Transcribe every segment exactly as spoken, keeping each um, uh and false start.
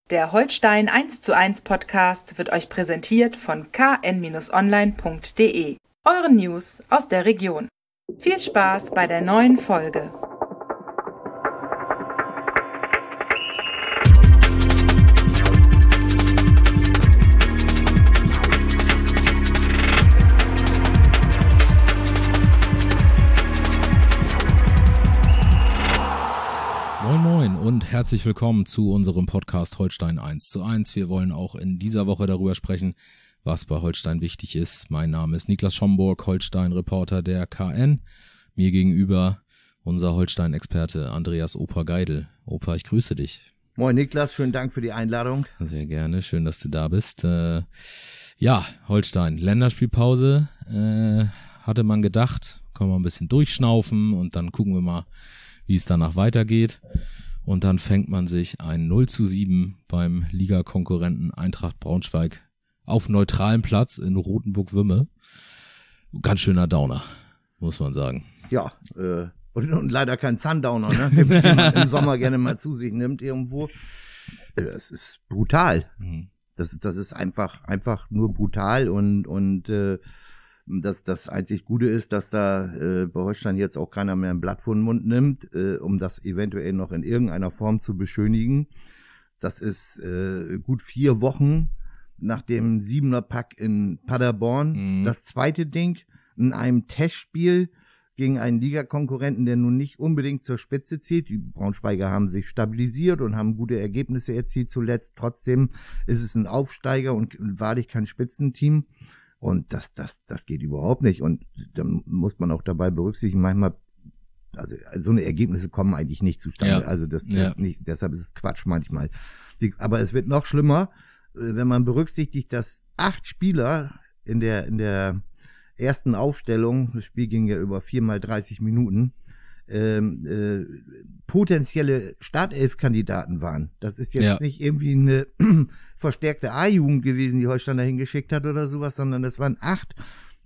Der Holstein eins zu eins Podcast wird euch präsentiert von k n online punkt d e, euren News aus der Region. Viel Spaß bei der neuen Folge. Moin Moin und herzlich willkommen zu unserem Podcast Holstein eins zu eins. Wir wollen auch in dieser Woche darüber sprechen, was bei Holstein wichtig ist. Mein Name ist Niklas Schomburg, Holstein-Reporter der K N. Mir gegenüber unser Holstein-Experte Andreas Opa Geidel. Opa, ich grüße dich. Moin Niklas, schönen Dank für die Einladung. Sehr gerne, schön, dass du da bist. Äh, ja, Holstein, Länderspielpause, äh, hatte man gedacht, können wir ein bisschen durchschnaufen und dann gucken wir mal, wie es danach weitergeht. Und dann fängt man sich ein null zu sieben beim Ligakonkurrenten Eintracht Braunschweig auf neutralem Platz in Rothenburg-Wümme. Ganz schöner Downer, muss man sagen. Ja, äh, und, und leider kein Sundowner, ne? den, den man im Sommer gerne mal zu sich nimmt irgendwo. Das ist brutal. Mhm. Das, das ist einfach, einfach nur brutal und, und äh, Das, das einzig Gute ist, dass da äh, bei Holstein jetzt auch keiner mehr ein Blatt vor den Mund nimmt, äh, um das eventuell noch in irgendeiner Form zu beschönigen. Das ist äh, gut vier Wochen nach dem Siebener-Pack in Paderborn. Mhm. Das zweite Ding in einem Testspiel gegen einen Ligakonkurrenten, der nun nicht unbedingt zur Spitze zählt. Die Braunschweiger haben sich stabilisiert und haben gute Ergebnisse erzielt zuletzt. Trotzdem ist es ein Aufsteiger und wahrlich kein Spitzenteam. Und das, das, das geht überhaupt nicht. Und dann muss man auch dabei berücksichtigen, manchmal, also so eine Ergebnisse kommen eigentlich nicht zustande. Ja. Also das, das ja. nicht, deshalb ist es Quatsch manchmal. Die, aber es wird noch schlimmer, wenn man berücksichtigt, dass acht Spieler in der, in der ersten Aufstellung, das Spiel ging ja über vier mal dreißig Minuten, ähm, äh, potenzielle Startelf-Kandidaten waren. Das ist jetzt ja. nicht irgendwie eine verstärkte A-Jugend gewesen, die Holstein dahin geschickt hat oder sowas, sondern das waren acht.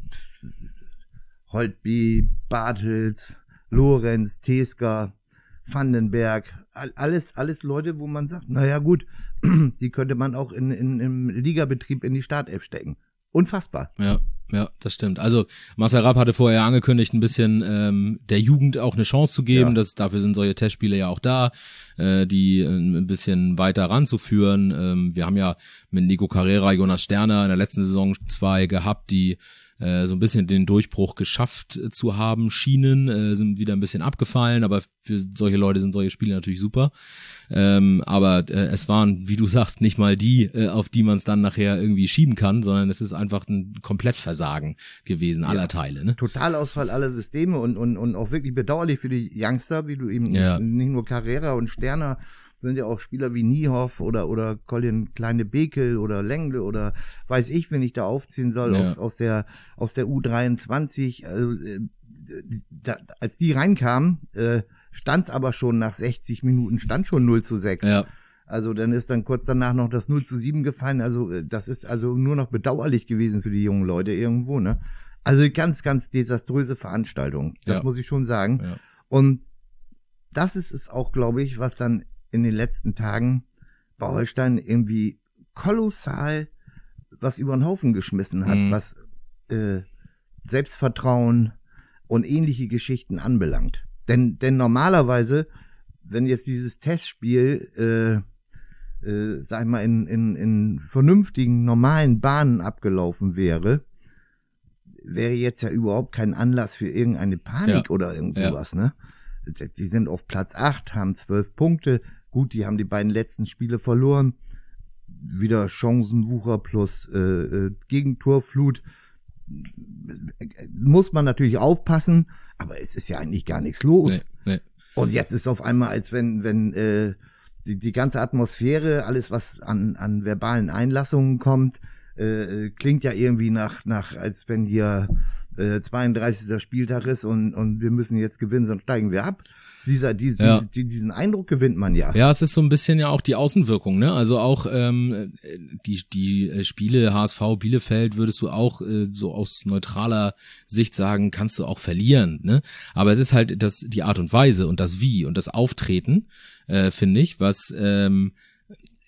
Holtby, Bartels, Lorenz, Teska, Vandenberg, alles, alles Leute, wo man sagt, naja gut, die könnte man auch in, in, im Ligabetrieb in die Startelf stecken. Unfassbar. Ja, ja, das stimmt. Also Marcel Rapp hatte vorher angekündigt, ein bisschen ähm, der Jugend auch eine Chance zu geben. Ja. Das, dafür sind solche Testspiele ja auch da, äh, die äh, ein bisschen weiter ranzuführen. Ähm, wir haben ja mit Nico Carrera, Jonas Sterner in der letzten Saison zwei gehabt, die äh, so ein bisschen den Durchbruch geschafft äh, zu haben schienen, äh, sind wieder ein bisschen abgefallen, aber für solche Leute sind solche Spiele natürlich super. Ähm, aber äh, es waren, wie du sagst, nicht mal die, äh, auf die man es dann nachher irgendwie schieben kann, sondern es ist einfach ein Komplettversagen gewesen, aller ja, Teile. Ne? Totalausfall aller Systeme und, und, und auch wirklich bedauerlich für die Youngster, wie du eben, ja. nicht nur Carrera und Sterner, sind ja auch Spieler wie Niehoff oder oder Colin Kleine-Bekel oder Lengle oder weiß ich, wen ich da aufziehen soll, ja. aus, aus der aus der U dreiundzwanzig. Also, äh, da, als die reinkamen, äh, stand es aber schon nach sechzig Minuten, stand schon null zu sechs. Ja. Also dann ist dann kurz danach noch das null zu sieben gefallen. Also das ist also nur noch bedauerlich gewesen für die jungen Leute irgendwo, ne? Also ganz, ganz desaströse Veranstaltung. Das ja. muss ich schon sagen. Ja. Und das ist es auch, glaube ich, was dann in den letzten Tagen bei Holstein irgendwie kolossal was über den Haufen geschmissen hat, mhm. was äh, Selbstvertrauen und ähnliche Geschichten anbelangt. Denn, denn normalerweise, wenn jetzt dieses Testspiel, äh, äh, sag ich mal, in, in, in vernünftigen, normalen Bahnen abgelaufen wäre, wäre jetzt ja überhaupt kein Anlass für irgendeine Panik ja. oder irgend sowas, ja. ne? Die sind auf Platz acht, haben zwölf Punkte. Gut, die haben die beiden letzten Spiele verloren. Wieder Chancenwucher plus äh, Gegentorflut. Muss man natürlich aufpassen, aber es ist ja eigentlich gar nichts los. Nee, nee. Und jetzt ist auf einmal, als wenn wenn äh, die, die ganze Atmosphäre, alles was an an verbalen Einlassungen kommt, äh, klingt ja irgendwie nach nach als wenn hier äh, zweiunddreißigster Spieltag ist und und wir müssen jetzt gewinnen, sonst steigen wir ab. Dieser, die, ja. die, diesen Eindruck gewinnt man ja. Ja, es ist so ein bisschen ja auch die Außenwirkung, ne? Also auch ähm, die die Spiele H S V Bielefeld würdest du auch äh, so aus neutraler Sicht sagen, kannst du auch verlieren, ne? Aber es ist halt das die Art und Weise und das Wie und das Auftreten, äh, finde ich, was ähm,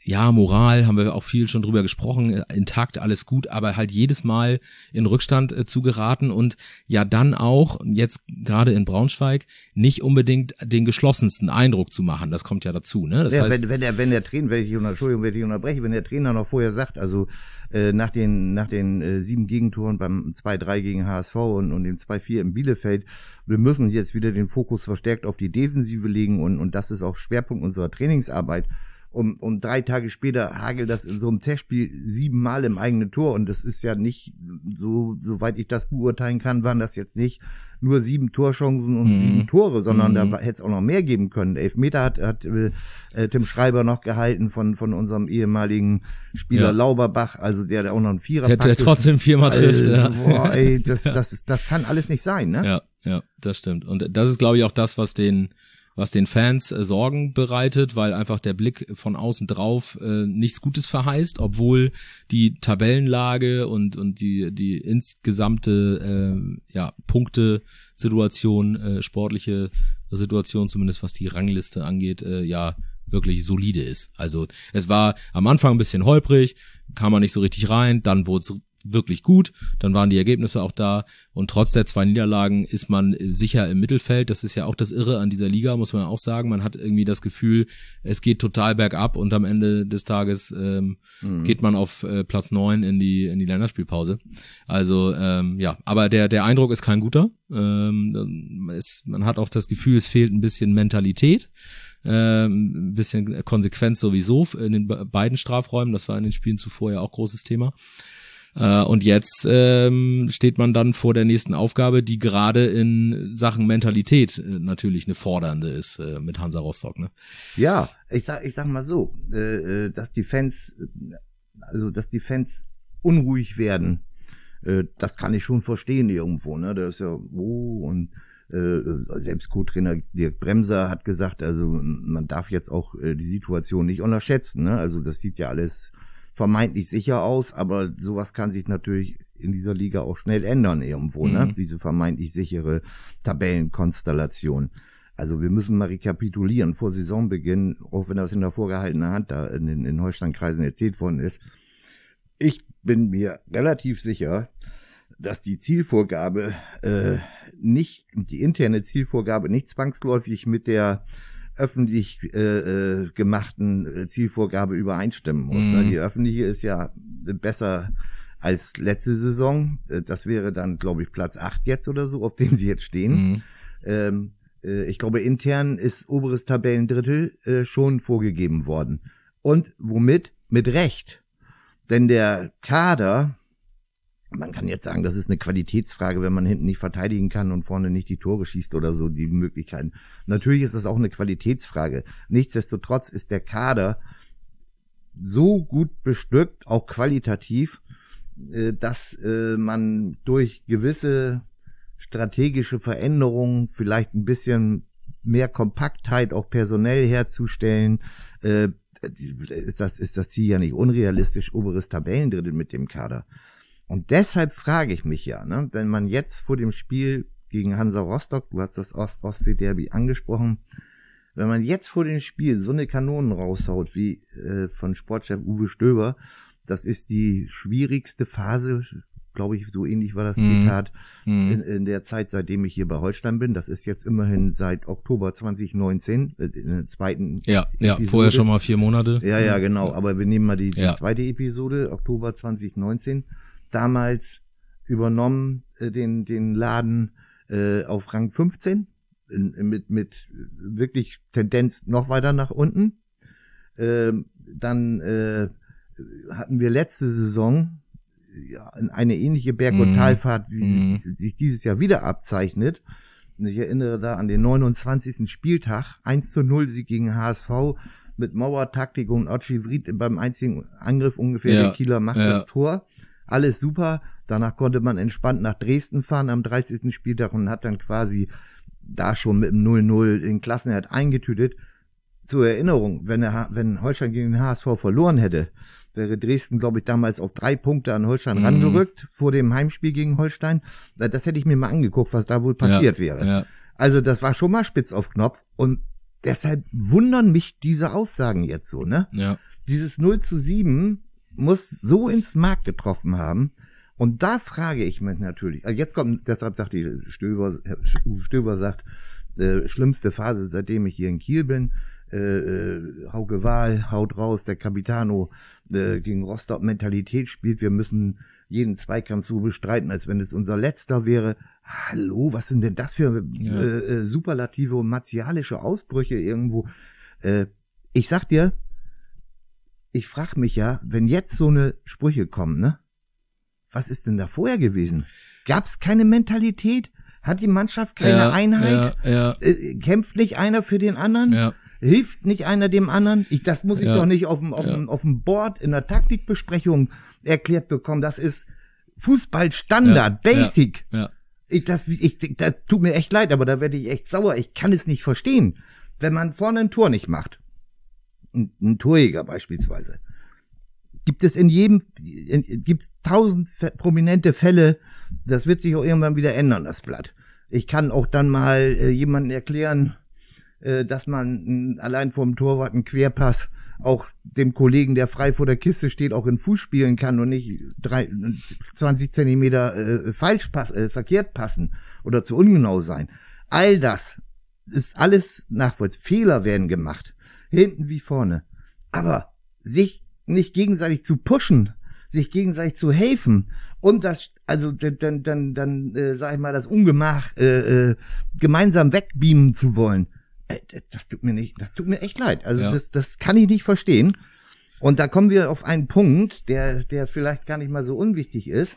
ja, Moral, haben wir auch viel schon drüber gesprochen, intakt, alles gut, aber halt jedes Mal in Rückstand äh, zu geraten und ja dann auch, jetzt gerade in Braunschweig, nicht unbedingt den geschlossensten Eindruck zu machen. Das kommt ja dazu, ne? Das ja, heißt, wenn, wenn der, wenn der Trainer, wenn ich, Entschuldigung, wenn ich unterbreche, wenn der Trainer noch vorher sagt, also äh, nach den nach den äh, sieben Gegentoren beim zwei drei gegen H S V und, und dem zwei vier in Bielefeld, wir müssen jetzt wieder den Fokus verstärkt auf die Defensive legen und, und das ist auch Schwerpunkt unserer Trainingsarbeit. Um, um drei Tage später hagelt das in so einem Testspiel siebenmal im eigenen Tor und das ist ja nicht, so soweit ich das beurteilen kann, waren das jetzt nicht nur sieben Torchancen und mhm. sieben Tore, sondern mhm. da hätte es auch noch mehr geben können. Elfmeter hat, hat äh, Tim Schreiber noch gehalten von von unserem ehemaligen Spieler ja. Lauberbach, also der, der auch noch einen Vierer der, der trotzdem viermal trifft. Äh, ja. Boah, ey, das, das, ist, das kann alles nicht sein, ne? Ja, ja, das stimmt. Und das ist, glaube ich, auch das, was den was den Fans äh, Sorgen bereitet, weil einfach der Blick von außen drauf äh, nichts Gutes verheißt, obwohl die Tabellenlage und und die die insgesamte äh, ja Punktesituation, äh, sportliche Situation, zumindest was die Rangliste angeht, äh, ja wirklich solide ist. Also es war am Anfang ein bisschen holprig, kam man nicht so richtig rein, dann wurde es wirklich gut, dann waren die Ergebnisse auch da und trotz der zwei Niederlagen ist man sicher im Mittelfeld. Das ist ja auch das Irre an dieser Liga, muss man auch sagen. Man hat irgendwie das Gefühl, es geht total bergab und am Ende des Tages ähm, mhm. geht man auf äh, Platz neun in die in die Länderspielpause. Also ähm, ja, aber der der Eindruck ist kein guter. Ähm, es, man hat auch das Gefühl, es fehlt ein bisschen Mentalität. Ähm, ein bisschen Konsequenz sowieso in den beiden Strafräumen. Das war in den Spielen zuvor ja auch großes Thema. Uh, und jetzt ähm, steht man dann vor der nächsten Aufgabe, die gerade in Sachen Mentalität äh, natürlich eine fordernde ist äh, mit Hansa Rostock, ne? Ja, ich sag, ich sag mal so, äh, dass die Fans, also dass die Fans unruhig werden, äh, das kann ich schon verstehen irgendwo, ne? Das ist ja, oh, und äh, selbst Co-Trainer Dirk Bremser hat gesagt, also man darf jetzt auch äh, die Situation nicht unterschätzen, ne? Also das sieht ja alles vermeintlich sicher aus, aber sowas kann sich natürlich in dieser Liga auch schnell ändern irgendwo, mhm. ne? Diese vermeintlich sichere Tabellenkonstellation. Also wir müssen mal rekapitulieren vor Saisonbeginn, auch wenn das in der vorgehaltenen Hand da in den in Holstein-Kreisen erzählt worden ist. Ich bin mir relativ sicher, dass die Zielvorgabe äh, nicht, die interne Zielvorgabe nicht zwangsläufig mit der öffentlich äh, gemachten äh, Zielvorgabe übereinstimmen muss. Mhm. Ne? Die öffentliche ist ja besser als letzte Saison. Äh, das wäre dann, glaube ich, Platz acht jetzt oder so, auf dem sie jetzt stehen. Mhm. Ähm, äh, ich glaube, intern ist oberes Tabellendrittel äh, schon vorgegeben worden. Und womit? Mit Recht. Denn der Kader, man kann jetzt sagen, das ist eine Qualitätsfrage, wenn man hinten nicht verteidigen kann und vorne nicht die Tore schießt oder so, die Möglichkeiten. Natürlich ist das auch eine Qualitätsfrage. Nichtsdestotrotz ist der Kader so gut bestückt, auch qualitativ, dass man durch gewisse strategische Veränderungen, vielleicht ein bisschen mehr Kompaktheit auch personell herzustellen, ist das, ist das Ziel ja nicht unrealistisch, oberes Tabellendrittel mit dem Kader. Und deshalb frage ich mich ja, ne, wenn man jetzt vor dem Spiel gegen Hansa Rostock, du hast das Ost-Ostsee-Derby angesprochen, wenn man jetzt vor dem Spiel so eine Kanonen raushaut wie äh, von Sportchef Uwe Stöber, das ist die schwierigste Phase, glaube ich, so ähnlich war das mm. Zitat, mm. in, in der Zeit, seitdem ich hier bei Holstein bin. Das ist jetzt immerhin seit Oktober zwanzig neunzehn, äh, in der zweiten Ja, ja, Episode. Vorher schon mal vier Monate. Ja, ja, genau, aber wir nehmen mal die, die ja. zweite Episode, Oktober zwanzig neunzehn. Damals übernommen äh, den den Laden äh, auf Rang fünfzehn in, mit mit wirklich Tendenz noch weiter nach unten. Äh, dann äh, hatten wir letzte Saison ja eine ähnliche Berg- und Talfahrt, wie mm. sie sich dieses Jahr wieder abzeichnet. Ich erinnere da an den neunundzwanzigsten Spieltag, eins zu null Sieg gegen H S V mit Mauertaktik und Otschi Vried beim einzigen Angriff ungefähr, ja. der Kieler macht ja. das Tor. Alles super, danach konnte man entspannt nach Dresden fahren am dreißigsten Spieltag und hat dann quasi da schon mit dem null null den Klassenerhalt eingetütet. Zur Erinnerung, wenn er, wenn Holstein gegen den H S V verloren hätte, wäre Dresden, glaube ich, damals auf drei Punkte an Holstein mhm. rangerückt vor dem Heimspiel gegen Holstein. Das hätte ich mir mal angeguckt, was da wohl passiert ja, wäre. Ja. Also das war schon mal spitz auf Knopf und deshalb wundern mich diese Aussagen jetzt so, ne? Ja. dieses null zu sieben muss so ins Mark getroffen haben. Und da frage ich mich natürlich, also jetzt kommt, deshalb sagt die Stöber, Uwe Stöber sagt, äh, schlimmste Phase, seitdem ich hier in Kiel bin, äh, äh, Hauke Wahl haut raus, der Capitano äh, gegen Rostock Mentalität spielt, wir müssen jeden Zweikampf so bestreiten, als wenn es unser letzter wäre. Hallo, was sind denn das für ja. äh, superlative und martialische Ausbrüche irgendwo? Äh, ich sag dir, ich frag mich ja, wenn jetzt so eine Sprüche kommen, ne? Was ist denn da vorher gewesen? Gab's keine Mentalität? Hat die Mannschaft keine ja, Einheit? Ja, ja. Äh, kämpft nicht einer für den anderen? Ja. Hilft nicht einer dem anderen? Ich, das muss ich ja. doch nicht auf dem, auf dem, ja. auf dem Board in der Taktikbesprechung erklärt bekommen. Das ist Fußballstandard, ja. Basic. Ja. Ja. Ich, das, ich, das tut mir echt leid, aber da werde ich echt sauer. Ich kann es nicht verstehen. Wenn man vorne ein Tor nicht macht, ein, ein Torjäger beispielsweise, gibt es in jedem, gibt es tausend prominente Fälle, das wird sich auch irgendwann wieder ändern, das Blatt. Ich kann auch dann mal äh, jemanden erklären, äh, dass man äh, allein vom Torwart einen Querpass auch dem Kollegen, der frei vor der Kiste steht, auch in Fuß spielen kann und nicht drei, zwanzig Zentimeter äh, falsch pass, äh, verkehrt passen oder zu ungenau sein. All das ist alles nachvollziehbar. Fehler werden gemacht, hinten wie vorne. Aber sich nicht gegenseitig zu pushen, sich gegenseitig zu helfen und das, also dann, dann, dann, äh, sag ich mal, das Ungemach äh, äh, gemeinsam wegbeamen zu wollen, äh, das tut mir nicht, das tut mir echt leid. Also ja. das, das kann ich nicht verstehen. Und da kommen wir auf einen Punkt, der, der vielleicht gar nicht mal so unwichtig ist.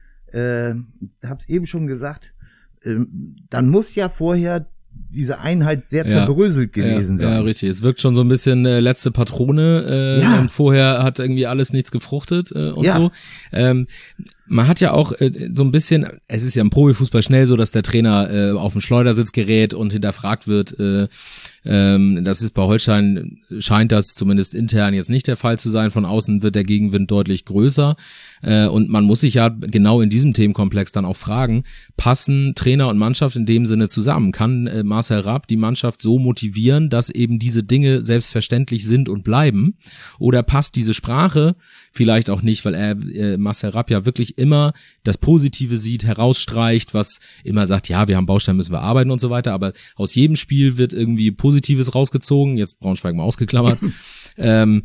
Äh, hab's eben schon gesagt. Äh, dann muss ja vorher diese Einheit sehr ja, zerbröselt gewesen ja, sein. Ja, richtig. Es wirkt schon so ein bisschen äh, letzte Patrone äh, ja. und vorher hat irgendwie alles nichts gefruchtet äh, und ja. so. Ähm, man hat ja auch äh, so ein bisschen, es ist ja im Profifußball schnell so, dass der Trainer äh, auf den Schleudersitz gerät und hinterfragt wird. Äh, ähm, das ist bei Holstein, scheint das zumindest intern jetzt nicht der Fall zu sein. Von außen wird der Gegenwind deutlich größer. Äh, und man muss sich ja genau in diesem Themenkomplex dann auch fragen, passen Trainer und Mannschaft in dem Sinne zusammen? Kann äh, Marcel Rapp die Mannschaft so motivieren, dass eben diese Dinge selbstverständlich sind und bleiben? Oder passt diese Sprache vielleicht auch nicht, weil er äh, Marcel Rapp ja wirklich immer das Positive sieht, herausstreicht, was immer sagt, ja, wir haben Bausteine, müssen wir arbeiten und so weiter, aber aus jedem Spiel wird irgendwie Positives rausgezogen, jetzt Braunschweig mal ausgeklammert. ähm,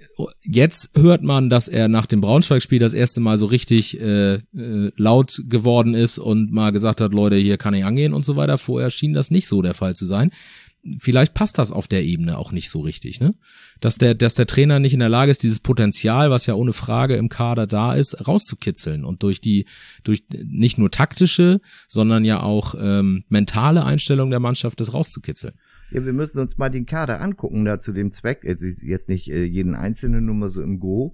Jetzt hört man, dass er nach dem Braunschweig-Spiel das erste Mal so richtig äh, äh, laut geworden ist und mal gesagt hat, Leute, hier kann ich angehen und so weiter. Vorher schien das nicht so der Fall zu sein. Vielleicht passt das auf der Ebene auch nicht so richtig, ne? Dass der, dass der Trainer nicht in der Lage ist, dieses Potenzial, was ja ohne Frage im Kader da ist, rauszukitzeln und durch die, durch nicht nur taktische, sondern ja auch ähm, mentale Einstellung der Mannschaft das rauszukitzeln. Ja, wir müssen uns mal den Kader angucken da zu dem Zweck. Jetzt nicht äh, jeden einzelnen, nur mal so im Go.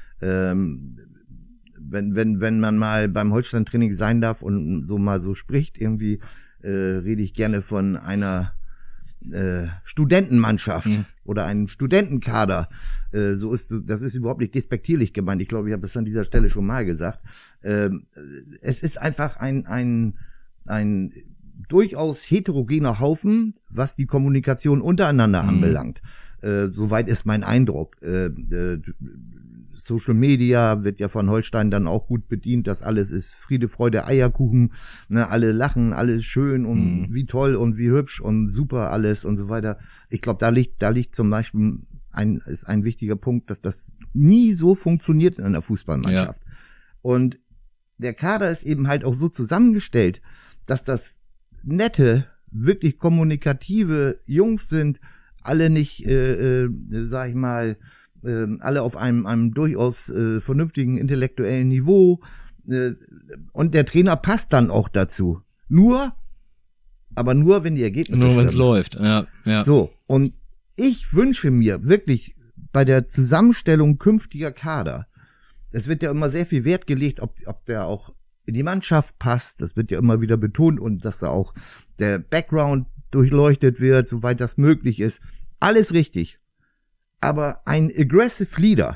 Ähm, wenn, wenn, wenn man mal beim Holstein-Training sein darf und so mal so spricht, irgendwie äh, rede ich gerne von einer äh, Studentenmannschaft mhm. oder einem Studentenkader. Äh, so ist, das ist überhaupt nicht despektierlich gemeint. Ich glaube, ich habe es an dieser Stelle schon mal gesagt. Äh, es ist einfach ein, ein, ein durchaus heterogener Haufen, was die Kommunikation untereinander mhm. anbelangt. Äh, soweit ist mein Eindruck. Äh, äh, Social Media wird ja von Holstein dann auch gut bedient, das alles ist Friede, Freude, Eierkuchen, ne, alle lachen, alles schön und mhm. wie toll und wie hübsch und super alles und so weiter. Ich glaube, da liegt, da liegt zum Beispiel ein, ist ein wichtiger Punkt, dass das nie so funktioniert in einer Fußballmannschaft. Ja. Und der Kader ist eben halt auch so zusammengestellt, dass das nette, wirklich kommunikative Jungs sind, alle nicht, äh, äh, sag ich mal, äh, alle auf einem, einem durchaus äh, vernünftigen intellektuellen Niveau. Äh, und der Trainer passt dann auch dazu. Nur, aber nur, wenn die Ergebnisse Nur wenn es läuft, ja, ja. So, und ich wünsche mir wirklich bei der Zusammenstellung künftiger Kader, es wird ja immer sehr viel Wert gelegt, ob, ob der auch in die Mannschaft passt, das wird ja immer wieder betont und dass da auch der Background durchleuchtet wird, soweit das möglich ist. Alles richtig. Aber ein aggressive Leader,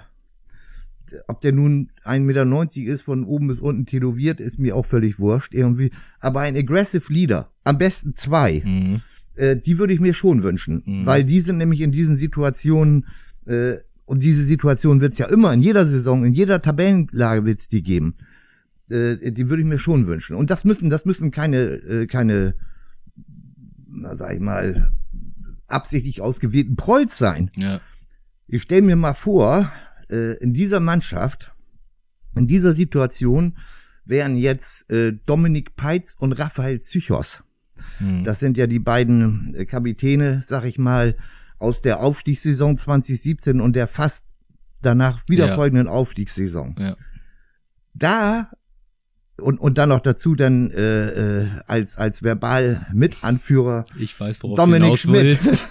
ob der nun ein Meter neunzig ist, von oben bis unten tätowiert, ist mir auch völlig wurscht irgendwie. Aber ein aggressive Leader, am besten zwei, mhm. äh, die würde ich mir schon wünschen. Mhm. Weil die sind nämlich in diesen Situationen äh, und diese Situation wird's ja immer, in jeder Saison, in jeder Tabellenlage wird's die geben. Äh, die würde ich mir schon wünschen. Und das müssen, das müssen keine, äh, keine, na sag ich mal, absichtlich ausgewählten Prolls sein. Ja. Ich stelle mir mal vor, äh, in dieser Mannschaft, in dieser Situation wären jetzt äh, Dominik Peitz und Raphael Zychos. Hm. Das sind ja die beiden äh, Kapitäne, sag ich mal, aus der Aufstiegssaison zwanzig siebzehn und der fast danach wieder ja. folgenden Aufstiegssaison. Ja. Da und und dann noch dazu dann äh, äh, als als verbal Mitanführer ich weiß, worauf Dominik du Schmidt. willst.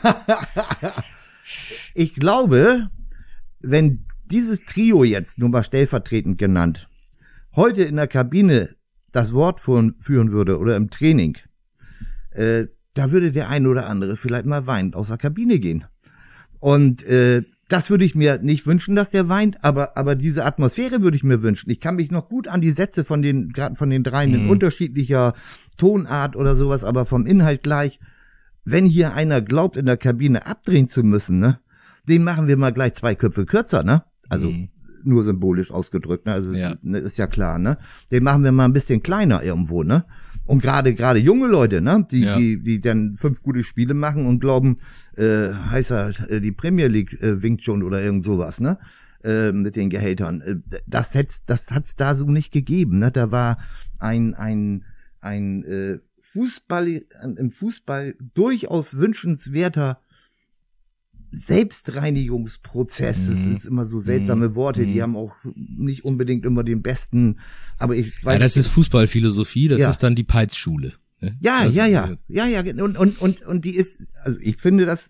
Ich glaube, wenn dieses Trio jetzt, nur mal stellvertretend genannt, heute in der Kabine das Wort führen, führen würde oder im Training, äh, da würde der ein oder andere vielleicht mal weinend aus der Kabine gehen. Und äh, das würde ich mir nicht wünschen, dass der weint, aber aber diese Atmosphäre würde ich mir wünschen. Ich kann mich noch gut an die Sätze von den gerade von den dreien in Mhm. unterschiedlicher Tonart oder sowas, aber vom Inhalt gleich. Wenn hier einer glaubt, in der Kabine abdrehen zu müssen, ne, den machen wir mal gleich zwei Köpfe kürzer, ne? Also Mhm. nur symbolisch ausgedrückt, ne? Also Ja. ist, ne, ist ja klar, ne? Den machen wir mal ein bisschen kleiner irgendwo, ne? Und gerade gerade junge Leute, ne, die Ja. die die dann fünf gute Spiele machen und glauben, äh, heißt halt, äh, die Premier League äh, winkt schon oder irgend sowas, ne? Äh, mit den Gehältern. Äh, das hätt's das hat's da so nicht gegeben, ne? Da war ein ein ein äh, Fußball im Fußball durchaus wünschenswerter Selbstreinigungsprozess. Das Mhm. sind immer so seltsame Worte, Mhm. die haben auch nicht unbedingt immer den besten, aber ich weiß Ja, das ist Fußballphilosophie, das Ja. ist dann die Peitz-Schule. ne? Ja, Das- ja, ja, ja, ja, und, und, und, und die ist, also ich finde das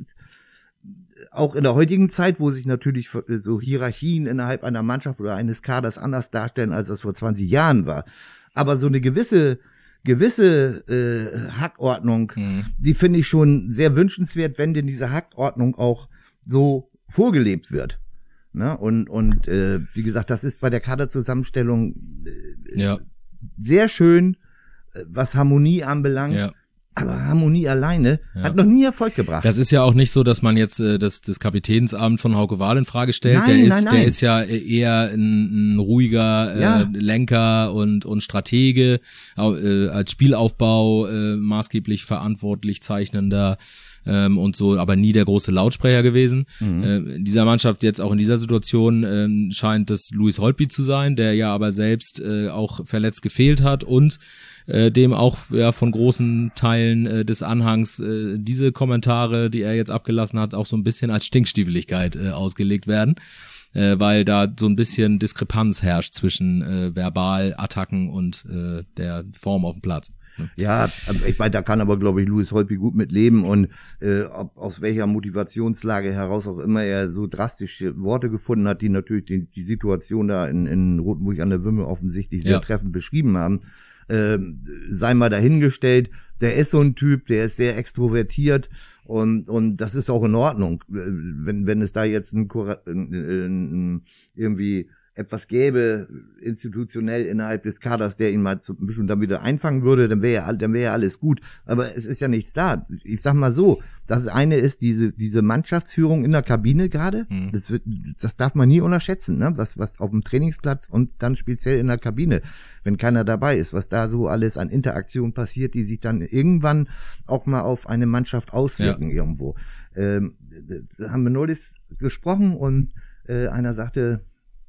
auch in der heutigen Zeit, wo sich natürlich so Hierarchien innerhalb einer Mannschaft oder eines Kaders anders darstellen, als das vor zwanzig Jahren war. Aber so eine gewisse, gewisse äh, Hackordnung, Mhm. die finde ich schon sehr wünschenswert, wenn denn diese Hackordnung auch so vorgelebt wird. Ne? Und, und äh, wie gesagt, das ist bei der Kaderzusammenstellung äh, Ja, sehr schön, äh, was Harmonie anbelangt. ja. Aber Harmonie alleine Ja. hat noch nie Erfolg gebracht. Das ist ja auch nicht so, dass man jetzt äh, das, das Kapitänsamt von Hauke Wahl in Frage stellt. Nein, der ist, nein, nein. der ist ja eher ein, ein ruhiger äh, Ja. Lenker und und Stratege, au- äh, als Spielaufbau äh, maßgeblich verantwortlich zeichnender ähm, und so, aber nie der große Lautsprecher gewesen. Mhm. Äh, in dieser Mannschaft jetzt auch in dieser Situation ähm, scheint das Louis Holtby zu sein, der ja aber selbst äh, auch verletzt gefehlt hat und äh, dem auch ja von großen Teilen äh, des Anhangs äh, diese Kommentare, die er jetzt abgelassen hat, auch so ein bisschen als Stinkstiefeligkeit äh, ausgelegt werden, äh, weil da so ein bisschen Diskrepanz herrscht zwischen äh, Verbalattacken und äh, der Form auf dem Platz. Ja, ich meine, da kann aber, glaube ich, Louis Holtby gut mit leben und äh, ob, aus welcher Motivationslage heraus auch immer er so drastische Worte gefunden hat, die natürlich die, die Situation da in, in Rotenburg an der Wümme offensichtlich sehr Ja. treffend beschrieben haben, ähm, sei mal dahingestellt. Der ist so ein Typ, der ist sehr extrovertiert und und das ist auch in Ordnung, wenn wenn es da jetzt ein, ein, ein irgendwie etwas gäbe, institutionell innerhalb des Kaders, der ihn mal so ein bisschen dann wieder einfangen würde, dann wäre ja, dann wäre ja alles gut. Aber es ist ja nichts da. Ich sag mal so, das eine ist diese, diese Mannschaftsführung in der Kabine gerade. Mhm. Das wird, das darf man nie unterschätzen, ne? Was, was auf dem Trainingsplatz und dann speziell in der Kabine, wenn keiner dabei ist, was da so alles an Interaktion passiert, die sich dann irgendwann auch mal auf eine Mannschaft auswirken Ja. irgendwo. Ähm, da haben wir neulich gesprochen und äh, einer sagte,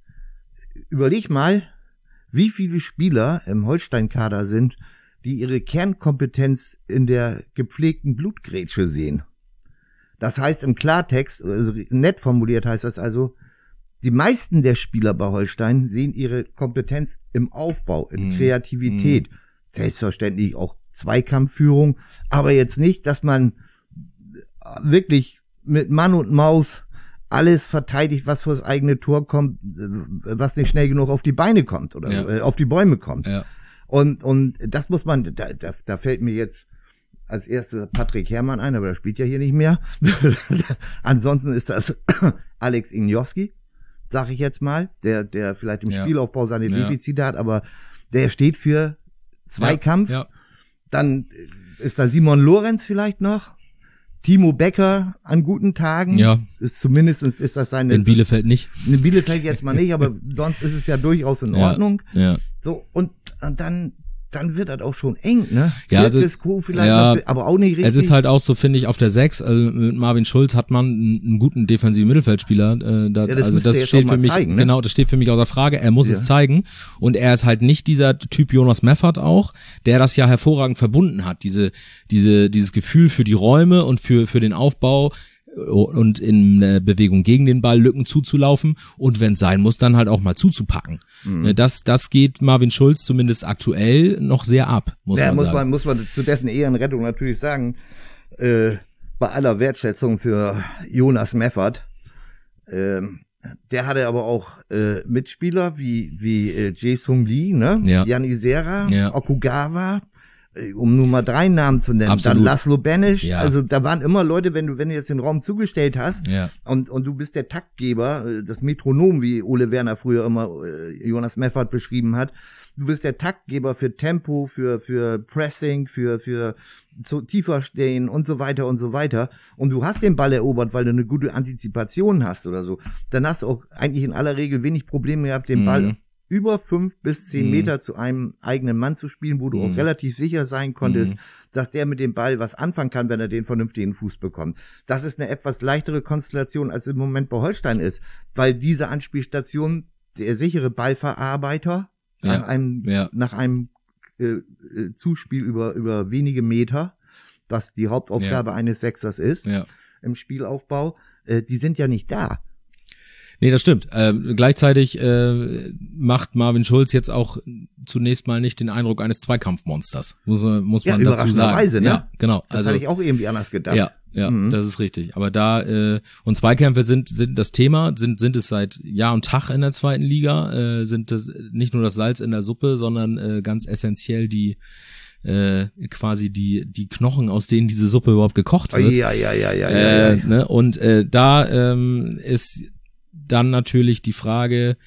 überleg mal, wie viele Spieler im Holstein-Kader sind, die ihre Kernkompetenz in der gepflegten Blutgrätsche sehen. Das heißt im Klartext, also nett formuliert heißt das also, die meisten der Spieler bei Holstein sehen ihre Kompetenz im Aufbau, in Mhm. Kreativität, selbstverständlich auch Zweikampfführung, aber jetzt nicht, dass man wirklich mit Mann und Maus alles verteidigt, was vor das eigene Tor kommt, was nicht schnell genug auf die Beine kommt oder Ja. äh, auf die Bäume kommt. Ja. Und und das muss man, da, da, da fällt mir jetzt als erstes Patrick Herrmann ein, aber er spielt ja hier nicht mehr. Ansonsten ist das Alex Ignowski, sag ich jetzt mal, der der vielleicht im Ja. Spielaufbau seine Ja. Defizite hat, aber der steht für Zweikampf. Ja. Dann ist da Simon Lorenz vielleicht noch. Timo Becker an guten Tagen. Ja. Ist, zumindest ist das seine... In Bielefeld nicht. In Bielefeld jetzt mal nicht, aber sonst ist es ja durchaus in Ordnung. Ja, ja. So, und, und dann... dann wird das auch schon eng, ne? Ja, also, vielleicht ja, noch, aber auch nicht richtig. Es ist halt auch so, finde ich, auf der sechs, also mit Marvin Schulz hat man einen, einen guten defensiven Mittelfeldspieler. Äh, da, ja, das also das steht für mich, zeigen, ne? genau, das steht für mich außer Frage. Er muss ja. es zeigen. Und er ist halt nicht dieser Typ Jonas Meffert auch, der das ja hervorragend verbunden hat. Diese, diese, dieses Gefühl für die Räume und für, für den Aufbau und in äh, Bewegung gegen den Ball Lücken zuzulaufen und wenn es sein muss, dann halt auch mal zuzupacken. Mhm. Das, das geht Marvin Schulz zumindest aktuell noch sehr ab, muss ja, man muss sagen. Man, muss man zu dessen Ehrenrettung natürlich sagen, äh, bei aller Wertschätzung für Jonas Meffert, äh, der hatte aber auch äh, Mitspieler wie wie äh, Jae-Sung Lee, ne? Ja. Jan Isera, ja. Okugawa, um nur mal drei Namen zu nennen, Absolut. dann Laszlo Benisch, ja. also da waren immer Leute, wenn du wenn du jetzt den Raum zugestellt hast ja. und und du bist der Taktgeber, das Metronom, wie Ole Werner früher immer äh, Jonas Meffert beschrieben hat, du bist der Taktgeber für Tempo, für für Pressing, für für so tiefer stehen und so weiter und so weiter und du hast den Ball erobert, weil du eine gute Antizipation hast oder so, dann hast du auch eigentlich in aller Regel wenig Probleme gehabt, den mhm. Ball über fünf bis zehn mhm. Meter zu einem eigenen Mann zu spielen, wo du mhm. auch relativ sicher sein konntest, mhm. dass der mit dem Ball was anfangen kann, wenn er den vernünftigen Fuß bekommt. Das ist eine etwas leichtere Konstellation, als im Moment bei Holstein ist, weil diese Anspielstation, der sichere Ballverarbeiter, ja. nach einem, ja. nach einem äh, Zuspiel über, über wenige Meter, was die Hauptaufgabe ja. eines Sechsers ist, ja. im Spielaufbau, äh, die sind ja nicht da. Nee, das stimmt. Äh, gleichzeitig äh, macht Marvin Schulz jetzt auch zunächst mal nicht den Eindruck eines Zweikampfmonsters, muss, muss man ja, dazu sagen. Ne? Ja, genau. Das also, hatte ich auch irgendwie anders gedacht. Ja, ja, mhm. das ist richtig. Aber da äh, und Zweikämpfe sind sind das Thema, sind sind es seit Jahr und Tag in der zweiten Liga, äh, sind das nicht nur das Salz in der Suppe, sondern äh, ganz essentiell die äh, quasi die die Knochen, aus denen diese Suppe überhaupt gekocht wird. Ja, ja, ja, ja, äh, ja, ja. Ne? Und äh, da ähm, ist dann natürlich die Frage,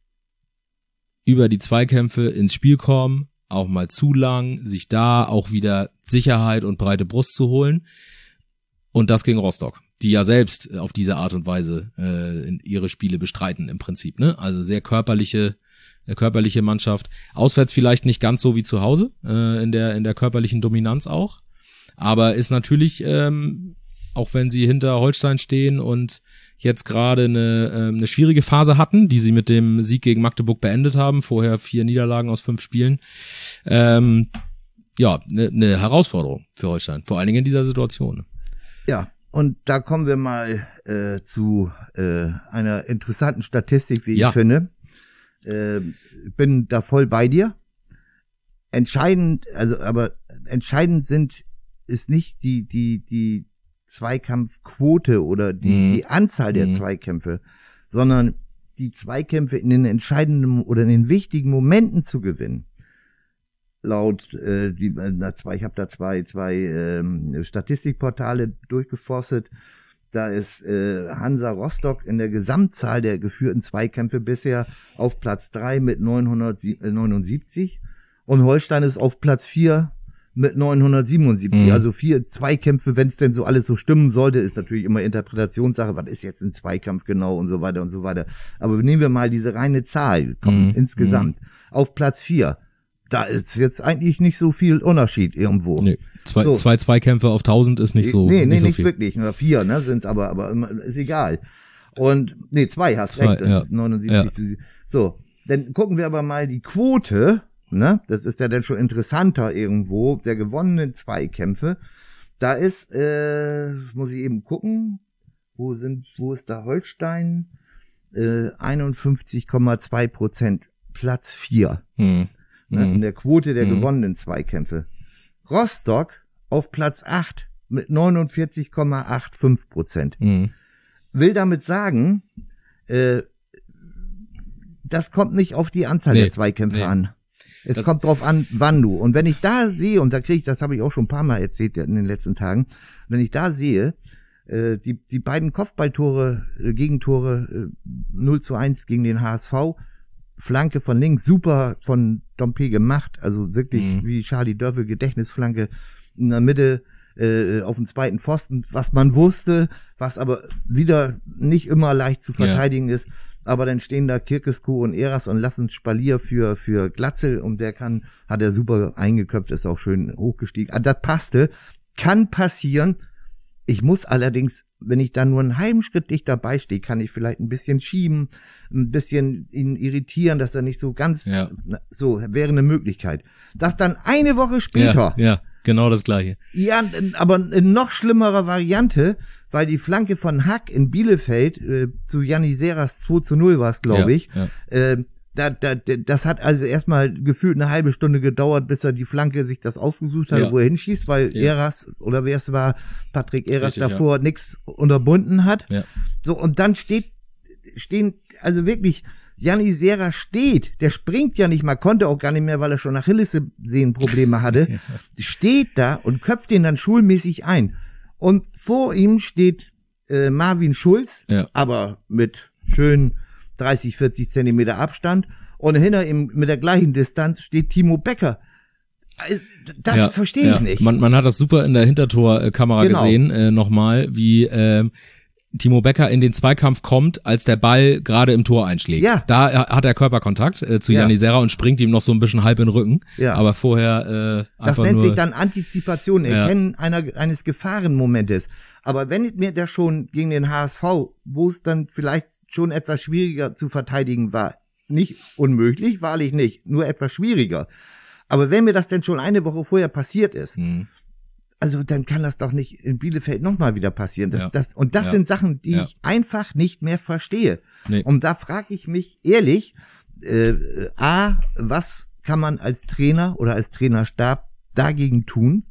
über die Zweikämpfe ins Spiel kommen, auch mal zu lang, sich da auch wieder Sicherheit und breite Brust zu holen. Und das gegen Rostock, die ja selbst auf diese Art und Weise äh, ihre Spiele bestreiten im Prinzip, ne? Also sehr körperliche äh, körperliche Mannschaft. Auswärts vielleicht nicht ganz so wie zu Hause, äh, in der in der körperlichen Dominanz auch. Aber ist natürlich, ähm, auch wenn sie hinter Holstein stehen und jetzt gerade eine, ähm, eine schwierige Phase hatten, die sie mit dem Sieg gegen Magdeburg beendet haben, vorher vier Niederlagen aus fünf Spielen, ähm, ja, eine, eine Herausforderung für Holstein, vor allen Dingen in dieser Situation. Ja, und da kommen wir mal äh, zu äh, einer interessanten Statistik, wie ja. ich finde. Äh, bin da voll bei dir. Entscheidend, also aber entscheidend sind ist nicht die die die Zweikampfquote oder die, mhm. die Anzahl der mhm. Zweikämpfe, sondern die Zweikämpfe in den entscheidenden oder in den wichtigen Momenten zu gewinnen. Laut äh, die, na, zwei, ich habe da zwei zwei ähm, Statistikportale durchgeforstet. Da ist äh, Hansa Rostock in der Gesamtzahl der geführten Zweikämpfe bisher auf Platz drei mit neunhundertneunundsiebzig und Holstein ist auf Platz vier mit neunhundertsiebenundsiebzig, mhm. also vier Zweikämpfe, wenn es denn so alles so stimmen sollte, ist natürlich immer Interpretationssache, was ist jetzt ein Zweikampf genau und so weiter und so weiter. Aber nehmen wir mal diese reine Zahl, komm, mhm. insgesamt, mhm. auf Platz vier. Da ist jetzt eigentlich nicht so viel Unterschied irgendwo. Nee, zwei, so. zwei Zweikämpfe auf tausend ist nicht so Nee, nee, nicht, so nicht viel. wirklich, nur vier, ne, sind's aber, aber immer, ist egal. Und, nee, zwei, hast zwei, recht, ja. neunundsiebzig. Ja. So, dann gucken wir aber mal die Quote, ne, das ist ja dann schon interessanter irgendwo, der gewonnenen Zweikämpfe. Da ist, äh, muss ich eben gucken, wo sind, wo ist da Holstein? Äh, einundfünfzig Komma zwei Prozent, Platz vier. Hm. Ne, hm. in der Quote der hm. gewonnenen Zweikämpfe. Rostock auf Platz acht mit neunundvierzig Komma fünfundachtzig Prozent. Hm. Will damit sagen, äh, das kommt nicht auf die Anzahl nee, der Zweikämpfe nee. an. Es das kommt drauf an, wann du. Und wenn ich da sehe, und da kriege ich, das habe ich auch schon ein paar Mal erzählt in den letzten Tagen, wenn ich da sehe, äh, die die beiden Kopfballtore, äh, Gegentore, äh, null zu eins gegen den H S V, Flanke von links, super von Dompe gemacht, also wirklich mhm. wie Charlie Dörfel, Gedächtnisflanke in der Mitte, äh, auf den zweiten Pfosten, was man wusste, was aber wieder nicht immer leicht zu verteidigen ja. ist. Aber dann stehen da Kirkesko und Eras und lassen Spalier für für Glatzel und der kann, hat er super eingeköpft, ist auch schön hochgestiegen. Also das passte, kann passieren. Ich muss allerdings, wenn ich da nur einen halben Schritt dicht dabei stehe, kann ich vielleicht ein bisschen schieben, ein bisschen ihn irritieren, dass er nicht so ganz, ja. so wäre eine Möglichkeit. Das dann eine Woche später. Ja, ja, genau das Gleiche. Ja, aber in noch schlimmerer Variante, weil die Flanke von Hack in Bielefeld äh, zu Janni Seras zwei zu null war es, glaube ja, ich. Ja. Äh, da, da, das hat also erstmal gefühlt eine halbe Stunde gedauert, bis er die Flanke sich das ausgesucht hat, ja. wo er hinschießt, weil ja. Eras, oder wer es war, Patrick Eras Richtig, davor ja. nix unterbunden hat. Ja. So, und dann steht, stehen, also wirklich, Janni Seras steht, der springt ja nicht mal, konnte auch gar nicht mehr, weil er schon Achillessehnenprobleme hatte, ja. steht da und köpft den dann schulmäßig ein. Und vor ihm steht äh, Marvin Schulz, ja. aber mit schön dreißig, vierzig Zentimeter Abstand. Und hinter ihm mit der gleichen Distanz steht Timo Becker. Das ja, verstehe ja. ich nicht. Man, man hat das super in der Hintertorkamera genau. gesehen, äh, nochmal, wie äh, Timo Becker in den Zweikampf kommt, als der Ball gerade im Tor einschlägt. Ja. Da hat er Körperkontakt äh, zu ja. Janni Serra und springt ihm noch so ein bisschen halb in den Rücken. Ja. Aber vorher äh, Das einfach nennt nur, sich dann Antizipation, Erkennen ja. einer, eines Gefahrenmomentes. Aber wenn mir das schon gegen den H S V, wo es dann vielleicht schon etwas schwieriger zu verteidigen war, nicht unmöglich, wahrlich nicht, nur etwas schwieriger. Aber wenn mir das denn schon eine Woche vorher passiert ist, mhm. also dann kann das doch nicht in Bielefeld nochmal wieder passieren. Das, ja. das, und das ja. sind Sachen, die ja. ich einfach nicht mehr verstehe. Nee. Und da frage ich mich ehrlich, äh, A, was kann man als Trainer oder als Trainerstab dagegen tun?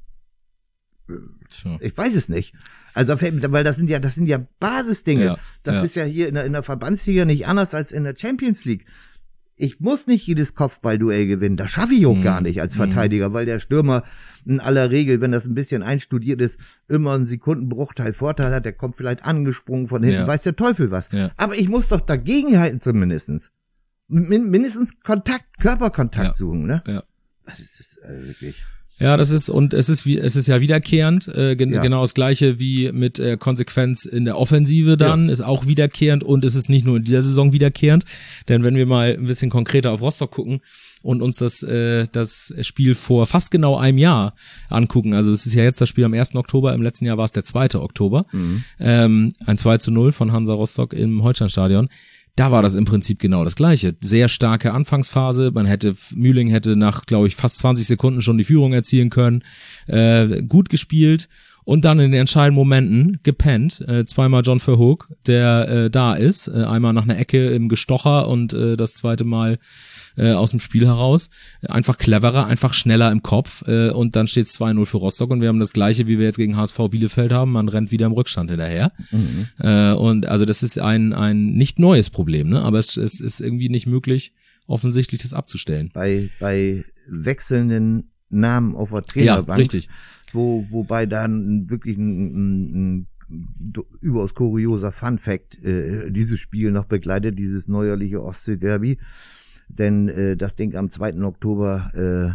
Tja. Ich weiß es nicht. Also, weil das sind ja, das sind ja Basisdinge. Ja. Das ja. ist ja hier in der, in der Verbandsliga nicht anders als in der Champions League. Ich muss nicht jedes Kopfballduell gewinnen. Das schaffe ich auch mhm. gar nicht als Verteidiger, mhm. weil der Stürmer in aller Regel, wenn das ein bisschen einstudiert ist, immer einen Sekundenbruchteil Vorteil hat. Der kommt vielleicht angesprungen von hinten, ja. weiß der Teufel was. Ja. Aber ich muss doch dagegenhalten zumindestens. Min- mindestens Kontakt, Körperkontakt ja. suchen, ne? Ja. Das ist äh, wirklich... Ja, das ist, und es ist wie, es ist ja wiederkehrend, äh, gen- Ja. genau das Gleiche wie mit äh, Konsequenz in der Offensive dann, Ja. ist auch wiederkehrend und es ist nicht nur in dieser Saison wiederkehrend, denn wenn wir mal ein bisschen konkreter auf Rostock gucken und uns das, äh, das Spiel vor fast genau einem Jahr angucken, also es ist ja jetzt das Spiel am ersten Oktober, im letzten Jahr war es der zweite Oktober, Mhm. ähm, ein zwei zu null von Hansa Rostock im Holsteinstadion. Da war das im Prinzip genau das Gleiche. Sehr starke Anfangsphase. Man hätte, Mühling hätte nach, glaube ich, fast zwanzig Sekunden schon die Führung erzielen können. Äh, gut gespielt. Und dann in den entscheidenden Momenten gepennt. Äh, zweimal John Verhoek, der äh, da ist. Äh, einmal nach einer Ecke im Gestocher und äh, das zweite Mal äh, aus dem Spiel heraus. Einfach cleverer, einfach schneller im Kopf. Äh, und dann steht es zwei null für Rostock. Und wir haben das Gleiche, wie wir jetzt gegen H S V Bielefeld haben. Man rennt wieder im Rückstand hinterher. Mhm. Äh, und also das ist ein ein nicht neues Problem, ne? Aber es, es ist irgendwie nicht möglich, offensichtlich das abzustellen. Bei, bei wechselnden Namen auf der Trainerbank. Ja, richtig. Wo, wobei dann wirklich ein, ein, ein überaus kurioser Fun-Fact äh, dieses Spiel noch begleitet, dieses neuerliche Ostsee-Derby. Denn äh, das Ding am zweiten Oktober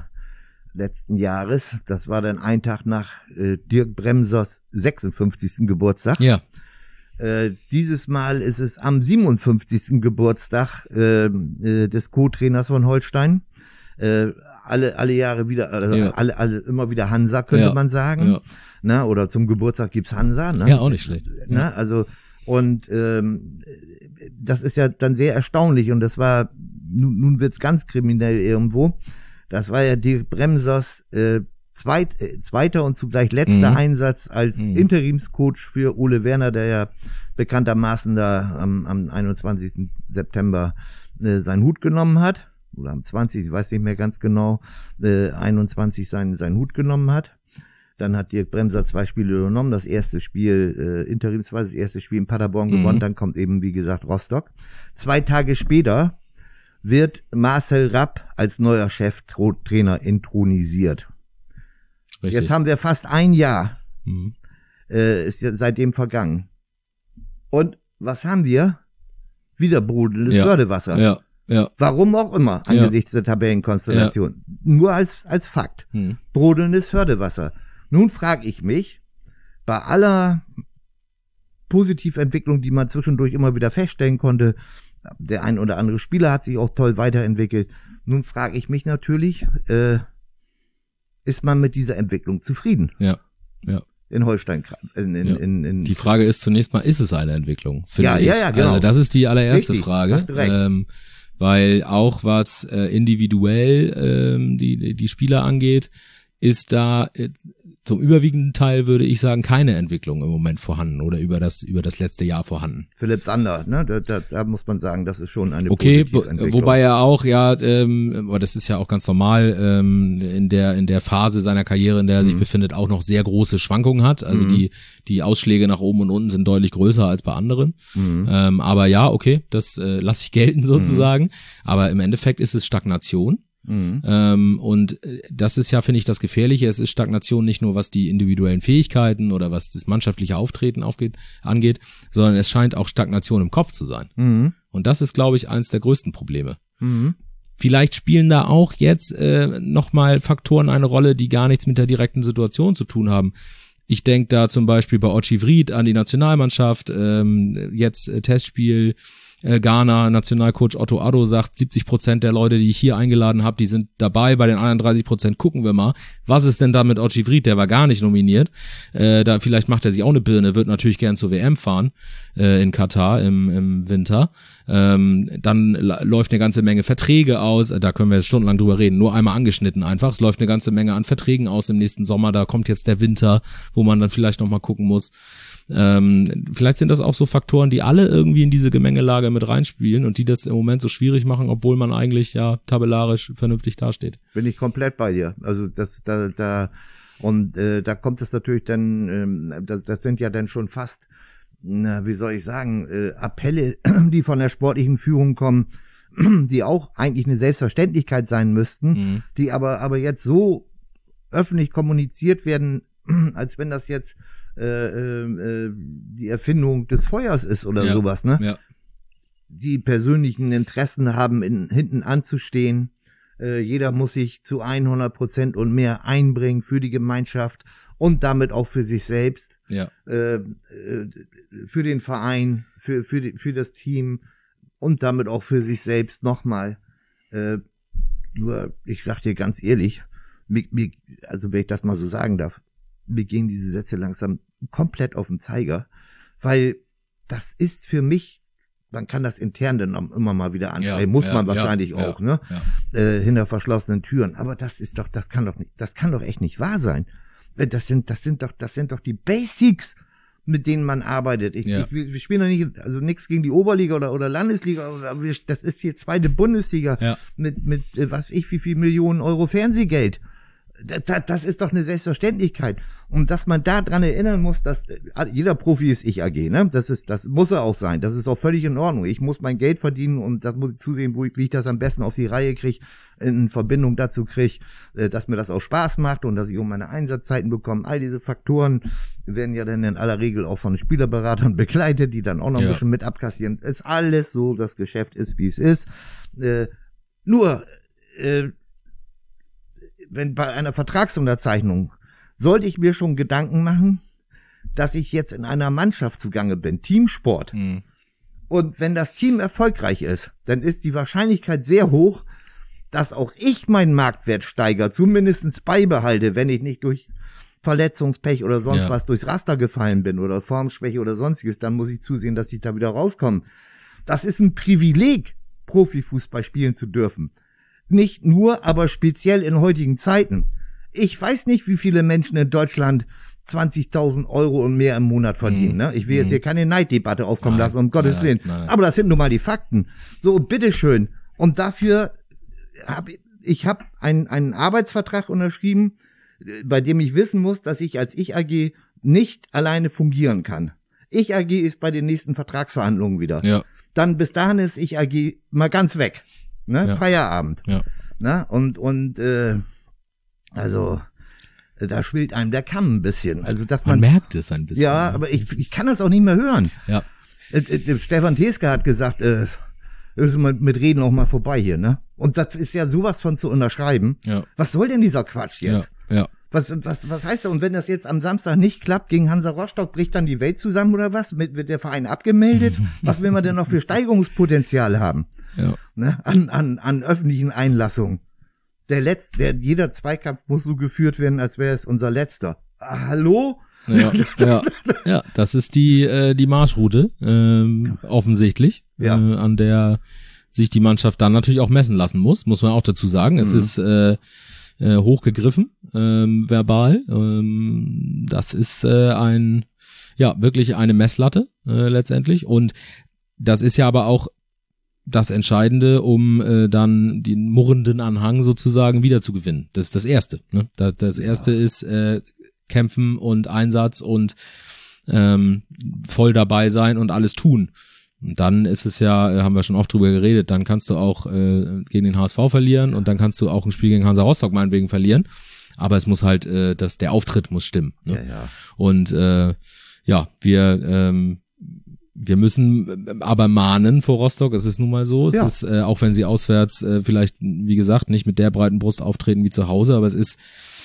äh, letzten Jahres, das war dann ein Tag nach äh, Dirk Bremsers sechsundfünfzigsten Geburtstag. Ja. Äh, dieses Mal ist es am siebenundfünfzigsten Geburtstag äh, äh, des Co-Trainers von Holstein. Äh, alle alle Jahre wieder, also ja. alle alle immer wieder Hansa, könnte ja. man sagen. Ja. Na, oder zum Geburtstag gibt's Hansa. Ne? Ja, auch nicht schlecht. Na, also und ähm, das ist ja dann sehr erstaunlich und das war, nun, nun wird's ganz kriminell irgendwo. Das war ja die Bremsers äh, zweit, äh, zweiter und zugleich letzter mhm. Einsatz als mhm. Interimscoach für Ole Werner, der ja bekanntermaßen da am, am einundzwanzigsten September äh, seinen Hut genommen hat. Oder am zwanzigsten ich weiß nicht mehr ganz genau, äh, einundzwanzig seinen, seinen Hut genommen hat. Dann hat Dirk Bremser zwei Spiele übernommen. Das erste Spiel, äh, interimsweise das erste Spiel in Paderborn mhm. gewonnen. Dann kommt eben, wie gesagt, Rostock. Zwei Tage später wird Marcel Rapp als neuer Cheftrainer intronisiert. Richtig. Jetzt haben wir fast ein Jahr, mhm. äh, ist ja seitdem vergangen. Und was haben wir? Wieder brodelndes ja. Fördewasser. Ja. Ja. Warum auch immer, angesichts ja. der Tabellenkonstellation. Ja. Nur als als Fakt. Hm. Brodelndes Fördewasser. Nun frage ich mich, bei aller Positiventwicklung, die man zwischendurch immer wieder feststellen konnte, der ein oder andere Spieler hat sich auch toll weiterentwickelt. Nun frage ich mich natürlich, äh, ist man mit dieser Entwicklung zufrieden? Ja, ja. In Holstein. In, in, ja. in, in die Frage ist zunächst mal, ist es eine Entwicklung? Ja, ich. ja, ja, genau. Also das ist die allererste Richtig, Frage. hast du recht. Ähm, weil auch was äh, individuell ähm, die, die Spieler angeht, ist da äh, zum überwiegenden Teil, würde ich sagen, keine Entwicklung im Moment vorhanden oder über das über das letzte Jahr vorhanden. Philipp Sander, ne, da, da, da muss man sagen, das ist schon eine okay, positive Entwicklung. Wobei er auch, ja, ähm, aber das ist ja auch ganz normal, ähm, in der in der Phase seiner Karriere, in der er sich Mhm. befindet, auch noch sehr große Schwankungen hat. Also Mhm. die die Ausschläge nach oben und unten sind deutlich größer als bei anderen. Mhm. Ähm, aber ja, okay, das äh, lasse ich gelten sozusagen. Mhm. Aber im Endeffekt ist es Stagnation. Mhm. Ähm, und das ist ja, finde ich, das Gefährliche. Es ist Stagnation nicht nur, was die individuellen Fähigkeiten oder was das mannschaftliche Auftreten aufgeht, angeht, sondern es scheint auch Stagnation im Kopf zu sein. Mhm. Und das ist, glaube ich, eines der größten Probleme. Mhm. Vielleicht spielen da auch jetzt äh, nochmal Faktoren eine Rolle, die gar nichts mit der direkten Situation zu tun haben. Ich denke da zum Beispiel bei Ochi Vried an die Nationalmannschaft, ähm, jetzt äh, Testspiel, Äh, Ghana, Nationalcoach Otto Addo sagt, siebzig Prozent der Leute, die ich hier eingeladen habe, die sind dabei, bei den anderen dreißig Prozent gucken wir mal. Was ist denn da mit Ochi Vried? Der war gar nicht nominiert. Äh, da vielleicht macht er sich auch eine Birne, wird natürlich gern zur W M fahren äh, in Katar im, im Winter. Ähm, dann la- läuft eine ganze Menge Verträge aus, da können wir jetzt stundenlang drüber reden, nur einmal angeschnitten einfach. Es läuft eine ganze Menge an Verträgen aus im nächsten Sommer, da kommt jetzt der Winter, wo man dann vielleicht noch mal gucken muss. Ähm, vielleicht sind das auch so Faktoren, die alle irgendwie in diese Gemengelage mit reinspielen und die das im Moment so schwierig machen, obwohl man eigentlich ja tabellarisch vernünftig dasteht. Bin ich komplett bei dir. Also das, da, da und äh, da kommt es natürlich dann, ähm, das, das sind ja dann schon fast, na, wie soll ich sagen, äh, Appelle, die von der sportlichen Führung kommen, die auch eigentlich eine Selbstverständlichkeit sein müssten, Mhm. die aber aber jetzt so öffentlich kommuniziert werden, als wenn das jetzt äh, äh, die Erfindung des Feuers ist oder Ja. sowas, ne? Ja. Die persönlichen Interessen haben, in, hinten anzustehen. Äh, jeder muss sich zu hundert Prozent und mehr einbringen für die Gemeinschaft und damit auch für sich selbst, Ja. äh, äh, für den Verein, für, für, die, für das Team und damit auch für sich selbst nochmal. Äh, nur, ich sag dir ganz ehrlich, mir, mir, also wenn ich das mal so sagen darf, mir gehen diese Sätze langsam komplett auf den Zeiger, weil das ist für mich, man kann das intern dann immer mal wieder ansprechen, Ja, muss ja, man ja, wahrscheinlich ja, auch, ne? Ja. Äh, hinter verschlossenen Türen. Aber das ist doch, das kann doch nicht, das kann doch echt nicht wahr sein. Äh, Das sind, das sind doch, das sind doch die Basics, mit denen man arbeitet. Ich, Ja. ich, wir wir spielen doch nicht, also nichts gegen die Oberliga oder, oder Landesliga, aber wir, das ist hier zweite Bundesliga Ja. mit, mit, äh, was weiß ich, wie viel Millionen Euro Fernsehgeld. Das, das, das ist doch eine Selbstverständlichkeit. Und dass man da dran erinnern muss, dass äh, jeder Profi ist Ich A G, ne? Das ist, das muss er auch sein. Das ist auch völlig in Ordnung. Ich muss mein Geld verdienen und das muss ich zusehen, wo ich, wie ich das am besten auf die Reihe kriege, in Verbindung dazu kriege, äh, dass mir das auch Spaß macht und dass ich um meine Einsatzzeiten bekomme. All diese Faktoren werden ja dann in aller Regel auch von Spielerberatern begleitet, die dann auch noch ein Ja. bisschen mit abkassieren. Ist alles so, das Geschäft ist, wie es ist. Äh, nur, äh, wenn bei einer Vertragsunterzeichnung sollte ich mir schon Gedanken machen, dass ich jetzt in einer Mannschaft zugange bin, Teamsport. Mhm. Und wenn das Team erfolgreich ist, dann ist die Wahrscheinlichkeit sehr hoch, dass auch ich meinen Marktwert steigere, zumindest beibehalte, wenn ich nicht durch Verletzungspech oder sonst Ja. was durchs Raster gefallen bin oder Formschwäche oder sonstiges, dann muss ich zusehen, dass ich da wieder rauskomme. Das ist ein Privileg, Profifußball spielen zu dürfen. Nicht nur, aber speziell in heutigen Zeiten. Ich weiß nicht, wie viele Menschen in Deutschland zwanzigtausend Euro und mehr im Monat verdienen. Mhm. Ne? Ich will jetzt hier keine Neiddebatte aufkommen Nein, lassen, um Gottes nein, Willen. nein. Aber das sind nun mal die Fakten. So, bitteschön. Und dafür habe ich hab einen, einen Arbeitsvertrag unterschrieben, äh, bei dem ich wissen muss, dass ich als Ich A G nicht alleine fungieren kann. Ich A G ist bei den nächsten Vertragsverhandlungen wieder. Ja. Dann bis dahin ist Ich A G mal ganz weg. Ne? Ja. Feierabend. Ja. Ne? Und, und äh, also äh, da schwillt einem der Kamm ein bisschen. Also dass Man man, merkt es ein bisschen. ja, ne? aber ich, ich kann das auch nicht mehr hören. Ja. Äh, äh, Stefan Teske hat gesagt, äh, ist mal mit Reden auch mal vorbei hier, ne? Und das ist ja sowas von zu unterschreiben. Ja. Was soll denn dieser Quatsch Ja. jetzt? Ja. Was, was, was heißt das? Und wenn das jetzt am Samstag nicht klappt gegen Hansa Rostock, bricht dann die Welt zusammen oder was? Wird der Verein abgemeldet? Was will man denn noch für Steigerungspotenzial haben? Ja. Ne? An, an, an öffentlichen Einlassungen. Der letzte, der, jeder Zweikampf muss so geführt werden, als wäre es unser letzter. Ah, hallo? Ja, ja, ja, das ist die, äh, die Marschroute, ähm, offensichtlich, Ja. äh, an der sich die Mannschaft dann natürlich auch messen lassen muss, muss man auch dazu sagen. Es Mhm. ist, äh, Äh, hochgegriffen, ähm, verbal. Ähm, das ist äh, ein, ja, wirklich eine Messlatte äh, letztendlich. Und das ist ja aber auch das Entscheidende, um äh, dann den murrenden Anhang sozusagen wieder zu gewinnen. Das ist das Erste. Ne? Das, das Erste ja. ist äh, Kämpfen und Einsatz und ähm, voll dabei sein und alles tun. Und dann ist es ja, haben wir schon oft drüber geredet, dann kannst du auch äh, gegen den H S V verlieren und dann kannst du auch ein Spiel gegen Hansa Rostock meinetwegen verlieren. Aber es muss halt, äh, das, der Auftritt muss stimmen. Ne? Ja, ja. Und äh, ja, wir ähm, wir müssen aber mahnen vor Rostock, es ist nun mal so. Es Ja. ist, äh, auch wenn sie auswärts äh, vielleicht, wie gesagt, nicht mit der breiten Brust auftreten wie zu Hause, aber es ist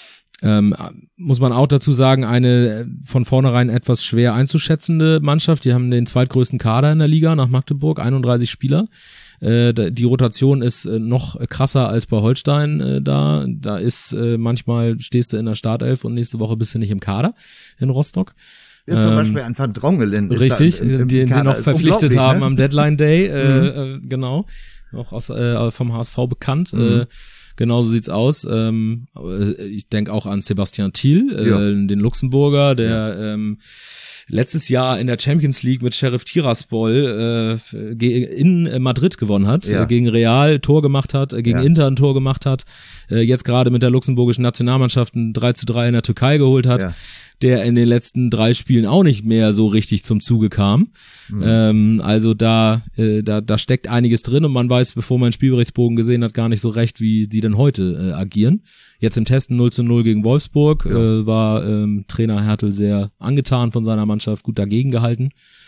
Ähm, muss man auch dazu sagen, eine von vornherein etwas schwer einzuschätzende Mannschaft. Die haben den zweitgrößten Kader in der Liga nach Magdeburg, einunddreißig Spieler. Äh, die Rotation ist äh, noch krasser als bei Holstein äh, da. Da ist äh, manchmal stehst du in der Startelf und nächste Woche bist du nicht im Kader in Rostock. Ja, zum Ähm, Beispiel ein Van Drongelen. ist Richtig, da im- im den sie Kader. noch Ist verpflichtet unglaublich, haben ne? am Deadline Day, äh, äh, genau, auch aus, äh, vom H S V bekannt. Mhm. Äh, genauso sieht's aus. Ähm, ich denke auch an Sebastian Thiel, äh, Ja. den Luxemburger, der ähm, letztes Jahr in der Champions League mit Sheriff Tiraspol äh, ge- in Madrid gewonnen hat, Ja. äh, gegen Real Tor gemacht hat, äh, gegen Ja. Inter ein Tor gemacht hat, äh, jetzt gerade mit der luxemburgischen Nationalmannschaft ein drei zu drei in der Türkei geholt hat. Ja. Der in den letzten drei Spielen auch nicht mehr so richtig zum Zuge kam. Mhm. Ähm, also da, äh, da, da steckt einiges drin und man weiß, bevor man den Spielberichtsbogen gesehen hat, gar nicht so recht, wie die denn heute äh, agieren. Jetzt im Testen null zu null gegen Wolfsburg, Ja. äh, war ähm, Trainer Hertel sehr angetan von seiner Mannschaft, gut dagegen gehalten.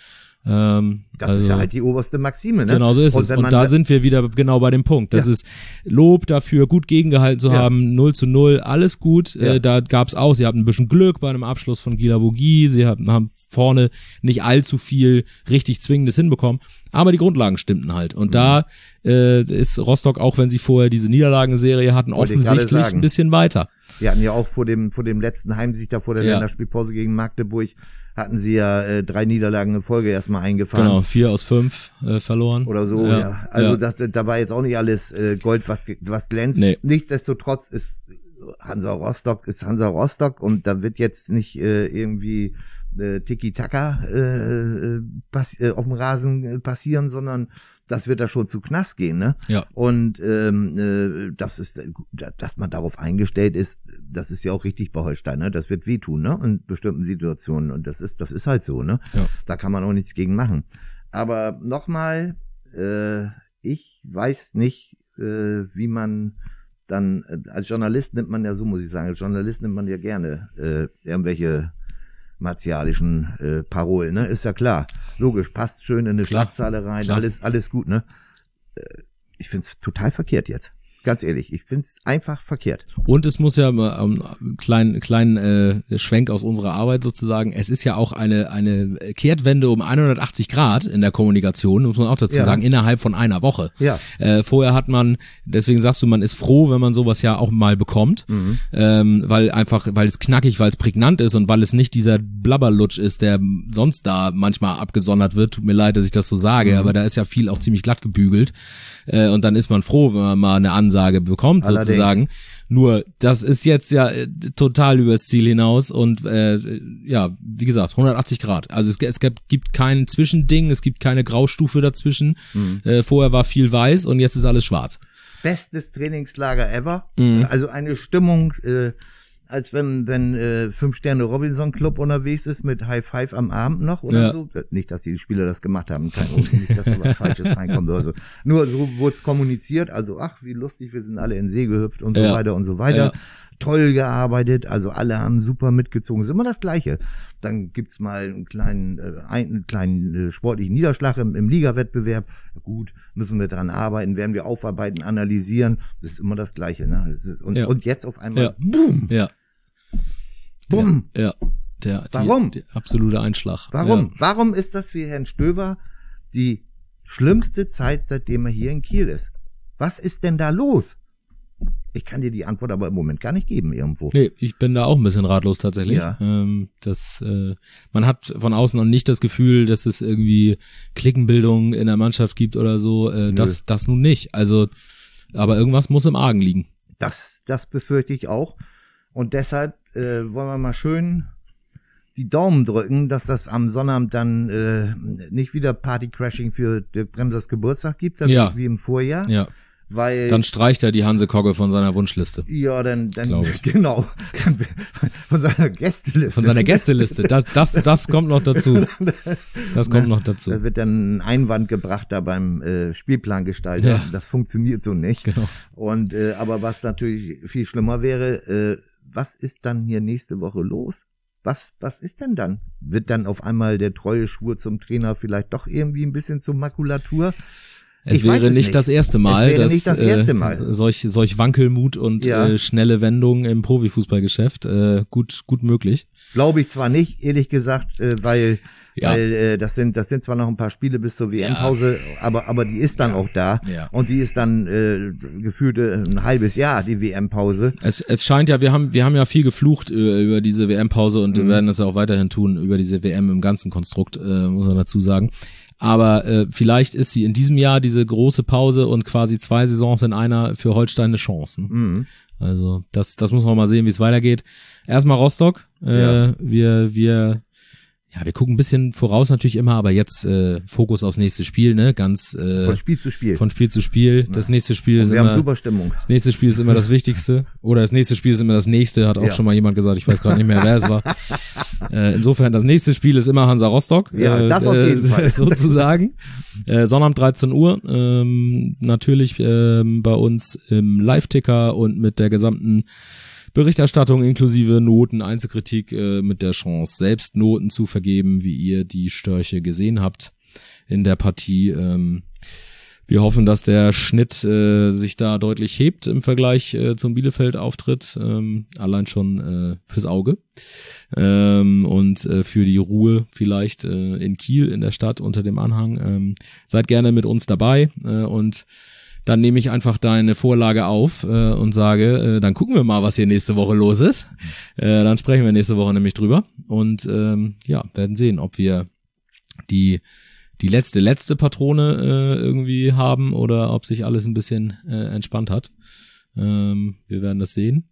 Ähm, Das also, ist ja halt die oberste Maxime, ne? Genau so ist Und es. wenn Und man da sind wir wieder genau bei dem Punkt. Das Ja. ist Lob dafür, gut gegengehalten zu Ja. haben, null zu null, alles gut. Ja. Äh, da gab's auch, sie hatten ein bisschen Glück bei einem Abschluss von Gila Vogie, sie haben, haben vorne nicht allzu viel richtig Zwingendes hinbekommen, aber die Grundlagen stimmten halt. Und Mhm. da äh, ist Rostock, auch wenn sie vorher diese Niederlagenserie hatten, Wollte ich gerade offensichtlich sagen. ein bisschen weiter. Wir hatten ja auch vor dem, vor dem letzten Heimsieg da vor der Ja. Länderspielpause gegen Magdeburg, hatten sie ja äh, drei Niederlagen in Folge erstmal eingefahren. Genau, vier aus fünf äh, verloren. Oder so, ja. Also ja. Das, da war jetzt auch nicht alles äh, Gold, was, ge- was glänzt. Nee. Nichtsdestotrotz ist Hansa Rostock, ist Hansa Rostock und da wird jetzt nicht äh, irgendwie äh, Tiki-Taka äh, pass äh, auf dem Rasen äh, passieren, sondern das wird da schon zu Knast gehen, ne? Ja. Und ähm, äh, das ist, äh, dass man darauf eingestellt ist, das ist ja auch richtig bei Holstein, ne? Das wird wehtun, ne? In bestimmten Situationen und das ist, das ist halt so, ne? Ja. Da kann man auch nichts gegen machen. Aber nochmal, äh, ich weiß nicht, äh, wie man dann, äh, als Journalist nimmt man ja so, muss ich sagen, als Journalist nimmt man ja gerne äh, irgendwelche martialischen äh, Parolen, ne? Ist ja klar. Logisch, passt schön in eine Klar. Schlagzeile rein, Klar. alles, alles gut, ne? Äh, ich find's total verkehrt jetzt. Ganz ehrlich, ich find's einfach verkehrt. Und es muss ja mal ähm, kleinen kleinen äh, Schwenk aus unserer Arbeit sozusagen. Es ist ja auch eine eine Kehrtwende um hundertachtzig Grad in der Kommunikation, muss man auch dazu Ja. sagen, innerhalb von einer Woche. Ja. Äh, vorher hat man, deswegen sagst du, man ist froh, wenn man sowas ja auch mal bekommt, Mhm. ähm, weil einfach, weil es knackig, weil es prägnant ist und weil es nicht dieser Blabberlutsch ist, der sonst da manchmal abgesondert wird. Tut mir leid, dass ich das so sage, Mhm. aber da ist ja viel auch ziemlich glatt gebügelt. Äh, und dann ist man froh, wenn man mal eine Ansage bekommt, Allerdings. sozusagen. Nur, das ist jetzt ja äh, total übers Ziel hinaus und äh, ja, wie gesagt, hundertachtzig Grad. Also es, es gibt, gibt kein Zwischending, es gibt keine Graustufe dazwischen. Mhm. Äh, vorher war viel weiß und jetzt ist alles schwarz. Bestes Trainingslager ever. Mhm. Also eine Stimmung, äh, als wenn wenn äh, fünf Sterne Robinson Club unterwegs ist mit High Five am Abend noch oder Ja. so. Nicht, dass die Spieler das gemacht haben, kein nicht, dass da was Falsches reinkommt oder so. Nur so wurde es kommuniziert. Also ach, wie lustig, wir sind alle in den See gehüpft und so Ja. weiter und so weiter. Ja. Toll gearbeitet, also alle haben super mitgezogen. Ist immer das Gleiche. Dann gibt's mal einen kleinen, äh, einen kleinen äh, sportlichen Niederschlag im, im Ligawettbewerb. Gut, müssen wir dran arbeiten, werden wir aufarbeiten, analysieren. Das ist immer das Gleiche. Ne? Das ist, und, Ja. und jetzt auf einmal, Ja. boom, Ja. Bumm. Ja, ja. Der, Warum? Die, der absolute Einschlag. Warum? Ja. Warum ist das für Herrn Stöber die schlimmste Zeit, seitdem er hier in Kiel ist? Was ist denn da los? Ich kann dir die Antwort aber im Moment gar nicht geben irgendwo. Nee, ich bin da auch ein bisschen ratlos tatsächlich. Ja. Ähm, das, äh, man hat von außen noch nicht das Gefühl, dass es irgendwie Klickenbildung in der Mannschaft gibt oder so. Äh, das, das nun nicht. Also, aber irgendwas muss im Argen liegen. Das, das befürchte ich auch. Und deshalb äh, wollen wir mal schön die Daumen drücken, dass das am Sonnabend dann äh, nicht wieder Partycrashing für Dirk Bremsers Geburtstag gibt, das Ja. wie im Vorjahr. Ja. Weil, Dann streicht er die Hanse Kogge von seiner Wunschliste. ja, dann, dann Glaub ich. genau, von seiner Gästeliste. Von seiner Gästeliste. Das, das, das kommt noch dazu. Das kommt noch dazu. Da wird dann ein Einwand gebracht da beim äh, Spielplangestalter. Ja. Das funktioniert so nicht. Genau. Und äh, aber was natürlich viel schlimmer wäre, äh, was ist dann hier nächste Woche los? Was, was ist denn dann? Wird dann auf einmal der treue Schwur zum Trainer vielleicht doch irgendwie ein bisschen zur Makulatur? Es Ich wäre weiß es nicht, nicht. das erste Mal, Es wäre dass nicht das erste Mal. Äh, solch, solch Wankelmut und Ja. äh, schnelle Wendungen im Profifußballgeschäft äh, gut, gut möglich. Glaube ich zwar nicht, ehrlich gesagt, äh, weil, Ja. weil äh, das sind das sind zwar noch ein paar Spiele bis zur W M-Pause, aber aber die ist dann auch da Ja. und die ist dann äh, gefühlt äh, ein halbes Jahr die W M-Pause. Es, es scheint ja, wir haben, wir haben ja viel geflucht über, über diese W M-Pause und Mhm. wir werden das ja auch weiterhin tun über diese W M im ganzen Konstrukt, äh, muss man dazu sagen. Aber äh, vielleicht ist sie in diesem Jahr diese große Pause und quasi zwei Saisons in einer für Holstein eine Chance. Ne? Mhm. Also das, das muss man mal sehen, wie es weitergeht. Erstmal Rostock. Äh, Ja. Wir, wir, ja, wir gucken ein bisschen voraus natürlich immer, aber jetzt äh, Fokus aufs nächste Spiel, ne? Ganz äh, Von Spiel zu Spiel. von Spiel zu Spiel. Das nächste Spiel und ist wir haben immer. super Stimmung. Das nächste Spiel ist immer das Wichtigste. Oder das nächste Spiel ist immer das nächste, hat auch Ja. schon mal jemand gesagt, ich weiß gerade nicht mehr, wer es war. Äh, insofern, das nächste Spiel ist immer Hansa Rostock. Ja, äh, das auf jeden äh, Fall. Sozusagen. Äh, Sonnabend dreizehn Uhr. Ähm, natürlich ähm, bei uns im Live-Ticker und mit der gesamten Berichterstattung inklusive Noten, Einzelkritik äh, mit der Chance, selbst Noten zu vergeben, wie ihr die Störche gesehen habt in der Partie. Ähm, Wir hoffen, dass der Schnitt äh, sich da deutlich hebt im Vergleich äh, zum Bielefeld-Auftritt, ähm, allein schon äh, fürs Auge ähm, und äh, für die Ruhe vielleicht äh, in Kiel in der Stadt unter dem Anhang. Ähm, seid gerne mit uns dabei äh, und dann nehme ich einfach deine Vorlage auf äh, und sage, äh, dann gucken wir mal, was hier nächste Woche los ist. Äh, dann sprechen wir nächste Woche nämlich drüber und ähm, ja, werden sehen, ob wir die die letzte, letzte Patrone äh, irgendwie haben oder ob sich alles ein bisschen äh, entspannt hat. Ähm, wir werden das sehen.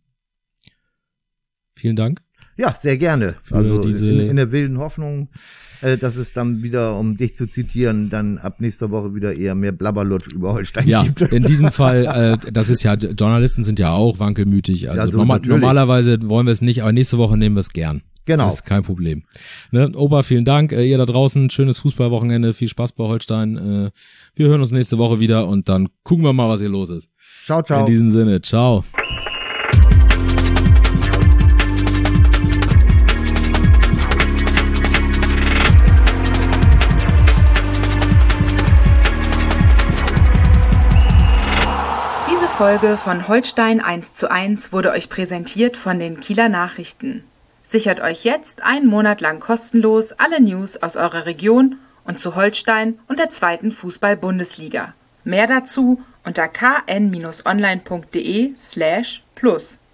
Vielen Dank. Ja, sehr gerne. Für Also diese- in, in der wilden Hoffnung, äh, dass es dann wieder, um dich zu zitieren, dann ab nächster Woche wieder eher mehr Blabberlutsch über Holstein Ja, gibt. in diesem Fall, äh, das ist ja, Journalisten sind ja auch wankelmütig. Also Ja, so norma- natürlich. normalerweise wollen wir es nicht, aber nächste Woche nehmen wir es gern. Genau. Das ist kein Problem. Ne? Opa, vielen Dank. Äh, ihr da draußen, schönes Fußballwochenende, viel Spaß bei Holstein. Äh, wir hören uns nächste Woche wieder und dann gucken wir mal, was hier los ist. Ciao, ciao. In diesem Sinne, ciao. Diese Folge von Holstein eins zu eins wurde euch präsentiert von den Kieler Nachrichten. Sichert euch jetzt einen Monat lang kostenlos alle News aus eurer Region und zu Holstein und der zweiten Fußball-Bundesliga. Mehr dazu unter k n Bindestrich online punkt de slash plus.